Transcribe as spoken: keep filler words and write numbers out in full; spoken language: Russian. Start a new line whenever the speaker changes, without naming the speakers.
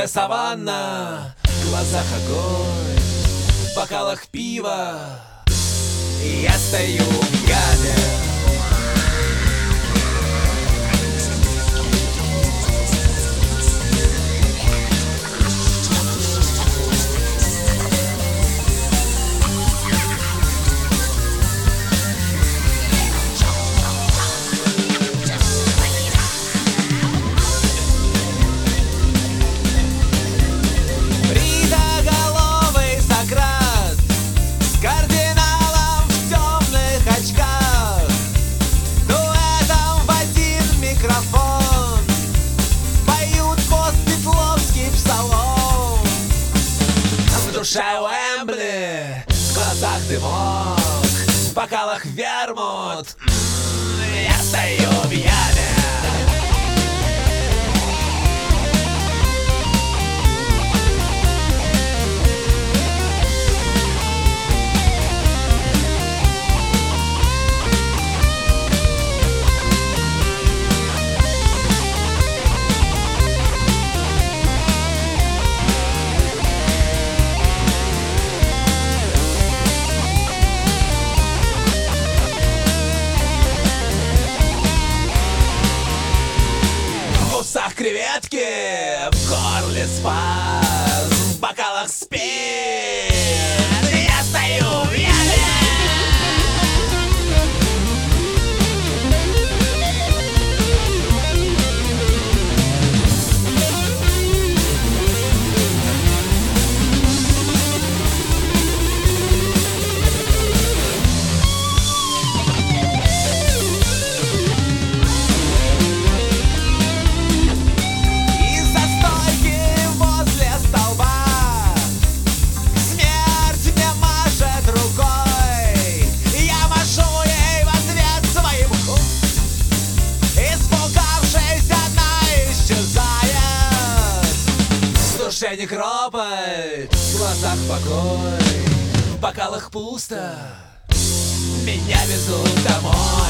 душе саванна, в глазах огонь, в бокалах пива. И я стою в яме. Душа Уэмбли, в глазах дымок, в бокалах вермут. Я стою в яме. В креветки, в горле спазм, в бокалах спирт. Я стою в яме. Некрополь, в глазах покой, в бокалах пусто. Меня везут домой.